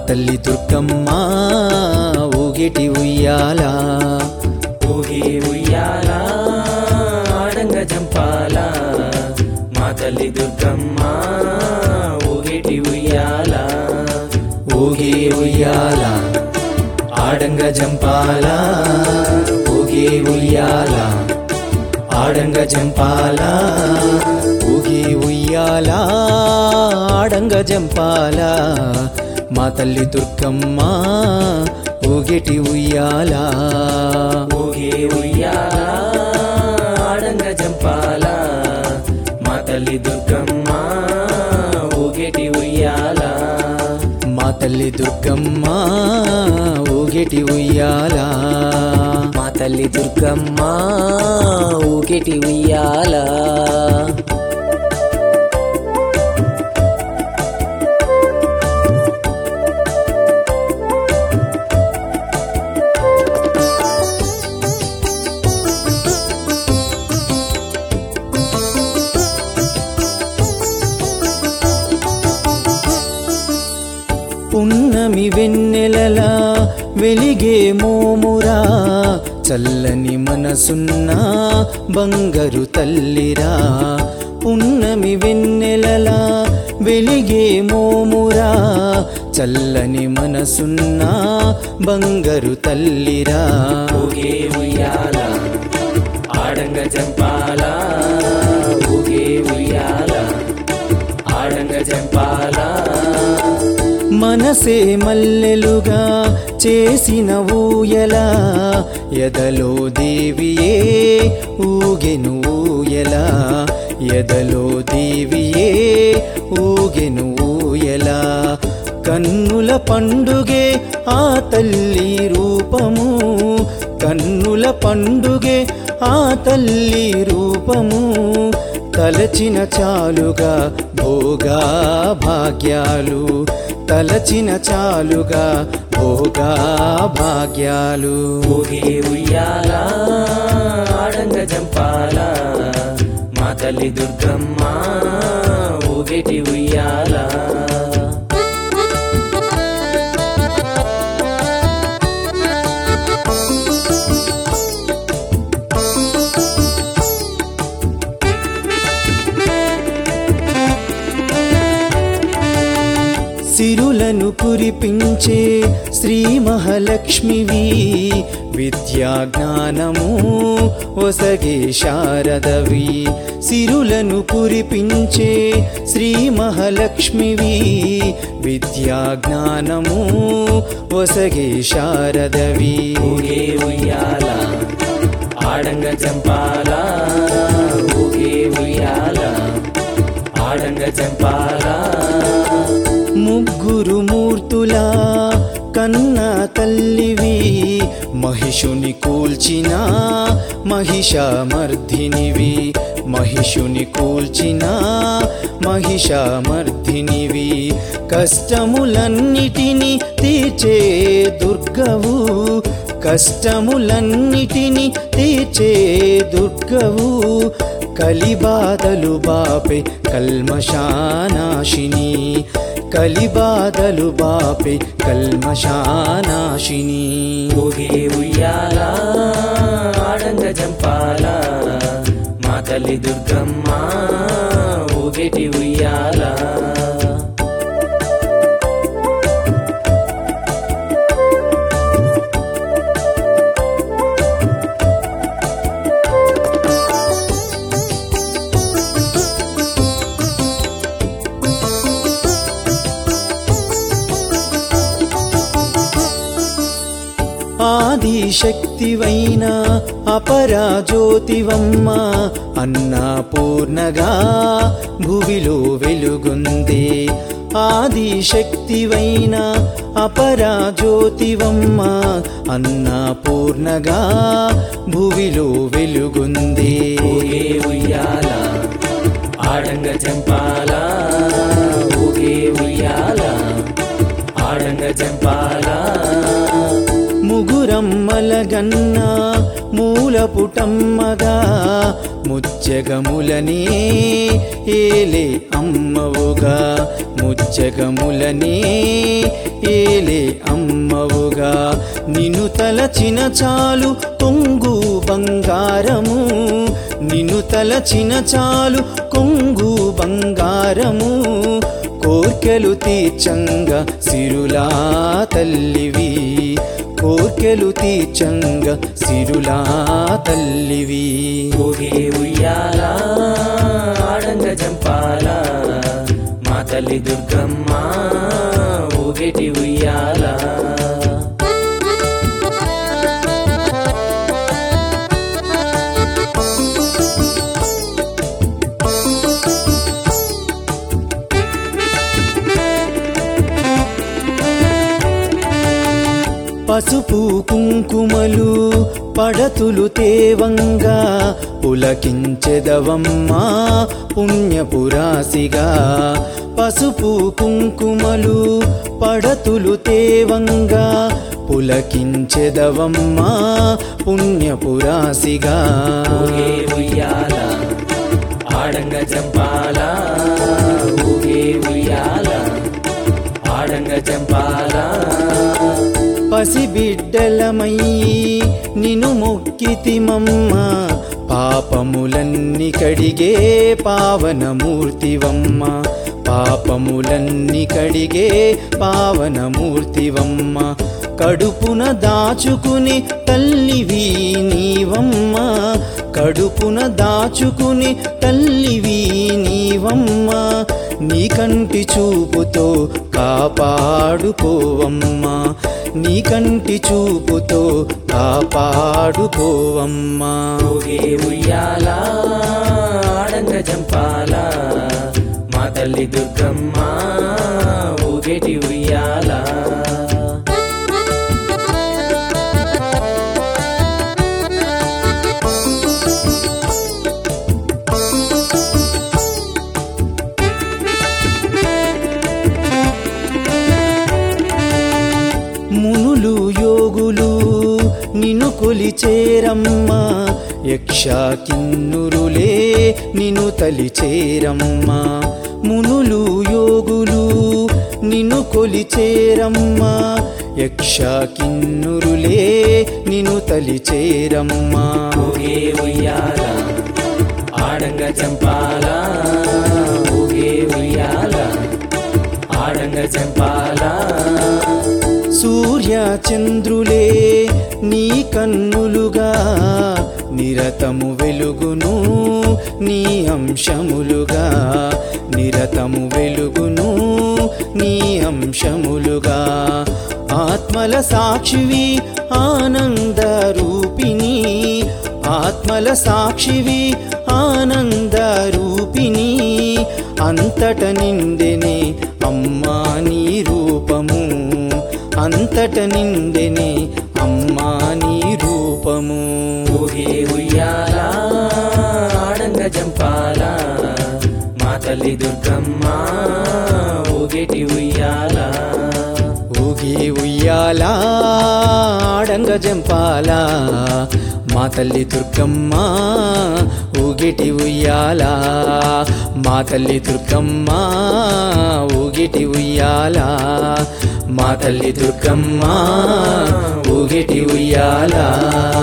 తల్లి దుర్గమ్మ ఊగిటి ఉయ్యాల ఊగి ఉయ్యాల ఆడంగ జంపాల మా తల్లి దుర్గమ్మ ఊగిటి ఉయ్యాల ఊగి ఉయ్యాల ఆడంగ జంపాల ఊగి ఉయ్యాల ఆడంగ జంపాల ఊగి ఉయ్యాల ఆడంగ జంపాల మా తల్లి దుర్గమ్మ ఊగిటి ఉయ్యాల ఊగి ఉయ్యాల ఆడంగ జంపాల మా తల్లి దుర్గమ్మ ఊగిటి ఉయ్యాల మా తల్లి దుర్గమ్మ ఊగిటి ఉయ్యాల మా తల్లి దుర్గమ్మ ఊగిటి ఉయ్యాల పున్నమి వెన్నెలలా వెలిగే మోమురా చల్లని మనసున్న బంగారు తల్లిరా పున్నమి వెన్నెలలా వెలిగే మోమురా చల్లని మనసున్న బంగారు తల్లిరా ఊగే ఉయ్యాల ఆడంగ జంపాల ఊగే ఉయ్యాల ఆడంగ జంపాల మనసే మల్లెలుగా చేసిన ఊయల ఎదలో దేవియే ఊగెను ఊయల ఎదలో దేవియే ఊగెను ఊయల కన్నుల పండుగే ఆ తల్లి రూపము కన్నుల పండుగే ఆ తల్లి రూపము తలచిన చాలుగా భోగా భాగ్యాలు తలచిన చాలుగా భోగా భాగ్యాలు ఊగే ఉయ్యాల ఆడంగ జంపాల మా తల్లి దుర్గమ్మ ఊగిటి ఉయ్యాల సిరులను కురిపించే శ్రీ మహాలక్ష్మివి విద్యా జ్ఞానము ఒసగే శారదవి సిరులను కురిపించే శ్రీ మహాలక్ష్మివి విద్యా జ్ఞానము ఒసగే శారదవి ఊగే ఉయ్యాల ఆడంగ జంపాల ఊగే ఉయ్యాల ఆడంగ జంపాల ముగ్గురు మూర్తులా కన్నా తల్లివి మహిషుని కూల్చిన మహిషామర్ధినివి మహిషుని కూల్చిన మహిషామర్ధినివి కష్టములన్నిటిని తీర్చే దుర్గవు కష్టములన్నిటిని తీర్చే దుర్గవు కలిబాధలు బాపే కల్మషానాశిని కలిబాధలు బాపే కల్మషానాశిని ఊగే ఉయ్యాల ఆడంగ జంపాల మా తల్లి దుర్గమ్మ ఊగిటి ఉయ్యాల ఆదిశక్తివైన అపరాజ్యోతివమ్మ అన్నపూర్ణగా భువిలో వెలుగుందే ఆదిశక్తివైన అపరాజ్యోతివమ్మ అన్నపూర్ణగా భువిలో వెలుగుందే ఊగే ఉయ్యాల ఆడంగ జంపాల ఊగే ఉయ్యాల ఆడంగ జంపాల ముగురమ్మల గన్న మూలపుటమ్మగా ముజ్జగములనే ఏలే అమ్మవుగా ముజ్జగములనే ఏలే అమ్మవుగా నిన్ను తలచిన చాలు కొంగు బంగారము నిన్ను తలచిన చాలు కొంగు బంగారము కోర్కెలు తీర్చంగా సిరులా తల్లివి కోర్కెలు తీర్చంగా సిరులా తల్లివి ఊగే ఉయ్యాల ఆడంగ జంపాల మా తల్లి దుర్గమ్మ ఊగేటి ఉయ్యాల పసుపు కుంకుమలు పడతులు తేవంగా పులకించెదవమ్మా పుణ్యపురాసిగా పసుపు కుంకుమలు పడతులు తేవంగా పులకించెదవమ్మా పుణ్యపురాసిగా ఊగే ఉయ్యాల ఆడంగ జంపాల ఊగే ఉయ్యాల ఆడంగ జంపాల పసిబిడ్డలమయ్యి నిన్ను మొక్కితిమమ్మ పాపములన్నీ కడిగే పావనమూర్తివమ్మ పాపములన్నీ కడిగే పావనమూర్తివమ్మ కడుపున దాచుకుని తల్లివి నీవమ్మ కడుపున దాచుకుని తల్లివి నీవమ్మ నీ కంటి చూపుతో కాపాడుకోవమ్మా నీ కంటి చూపుతో కాపాడుకోవమ్మా ఊగే ఉయ్యాల ఆడంగ జంపాల మా తల్లి దుర్గమ్మ ఊగేటి ఉయ్యాల మునులు యోగులు నిన్ను కొలిచేరమ్మా యక్షకిన్నురులే నిన్ను తలిచేరమ్మా మునులు యోగులు నిన్ను కొలిచేరమ్మా యక్షకిన్నురులే నిన్ను తలిచేరమ్మా ఊగే ఉయ్యాల ఆడంగ జంపాల ఊగే ఉయ్యాల ఆడంగ జంపాల సూర్య చంద్రులే నీ కన్నులుగా నిరతము వెలుగును నీ అంశములుగా నిరతము వెలుగును నీ అంశములుగా ఆత్మల సాక్షివి ఆనంద రూపిణి ఆత్మల సాక్షివి ఆనంద రూపిణి అంతట నిండెనే అమ్మా నీ రూపము అంతట నిండెనే అమ్మా నీ రూపము ఊగే ఉయ్యాల ఆడంగ జంపాల మా తల్లి దుర్గమ్మ ఊగేటి ఉయ్యాల ఊగి ఉయ్యాల ఆడంగ జంపాల మా తల్లి దుర్గమ్మ ఊగిటి ఉయ్యాల మా తల్లి దుర్గమ్మ ఊగిటి ఉయ్యాల మా తల్లి దుర్గమ్మ ఊగిటి ఉయ్యాల